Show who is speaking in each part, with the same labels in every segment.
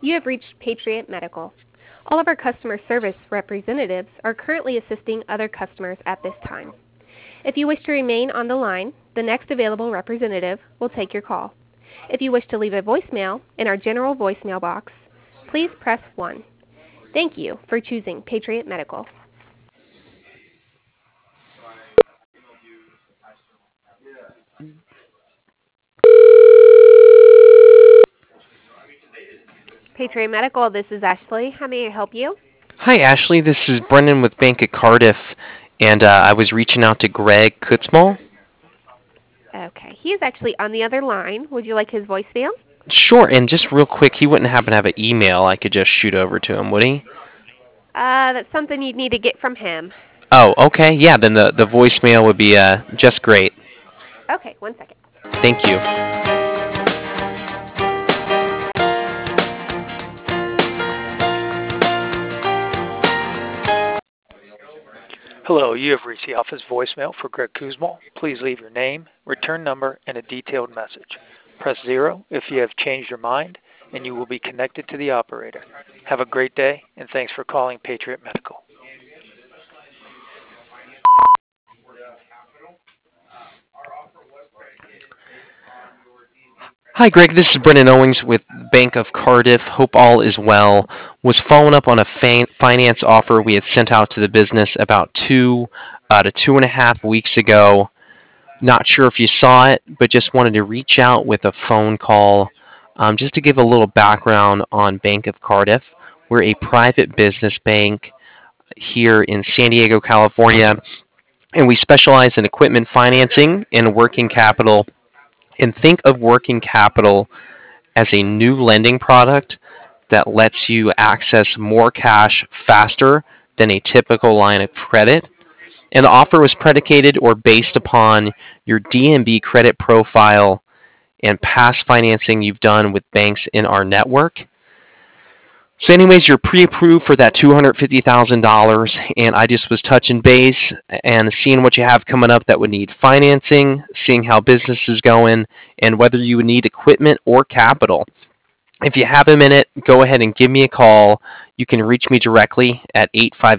Speaker 1: You have reached Patriot Medical. All of our customer service representatives are currently assisting other customers at this time. If you wish to remain on the line, the next available representative will take your call. If you wish to leave a voicemail in our general voicemail box, please press 1. Thank you for choosing Patriot Medical. Patriot Medical, this is Ashley. How may I help you?
Speaker 2: Hi, Ashley. This is Brendan with Bank of Cardiff, and I was reaching out to Greg Kutzmal.
Speaker 1: Okay, he is actually on the other line. Would you like his voicemail?
Speaker 2: Sure, and just real quick, he wouldn't happen to have an email I could just shoot over to him, would he?
Speaker 1: That's something you'd need to get from him.
Speaker 2: Oh, okay. Yeah, then the voicemail would be just great.
Speaker 1: Okay, 1 second.
Speaker 2: Thank you.
Speaker 3: Hello, you have reached the office voicemail for Greg Kuzmal. Please leave your name, return number, and a detailed message. Press 0 if you have changed your mind, and you will be connected to the operator. Have a great day, and thanks for calling Patriot Medical.
Speaker 2: Hi, Greg. This is Brendan Owings with Bank of Cardiff. Hope all is well. Was following up on a finance offer we had sent out to the business about 2 to 2.5 weeks ago. Not sure if you saw it, but just wanted to reach out with a phone call just to give a little background on Bank of Cardiff. We're a private business bank here in San Diego, California, and we specialize in equipment financing and working capital. And think of working capital as a new lending product that lets you access more cash faster than a typical line of credit. And the offer was predicated or based upon your DNB credit profile and past financing you've done with banks in our network. So anyways, you're pre-approved for that $250,000, and I just was touching base and seeing what you have coming up that would need financing, seeing how business is going, and whether you would need equipment or capital. If you have a minute, go ahead and give me a call. You can reach me directly at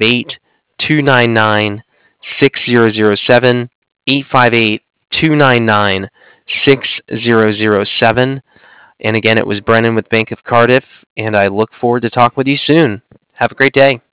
Speaker 2: 858-299-6007, 858-299-6007. And again, it was Brennan with Bank of Cardiff, and I look forward to talking with you soon. Have a great day.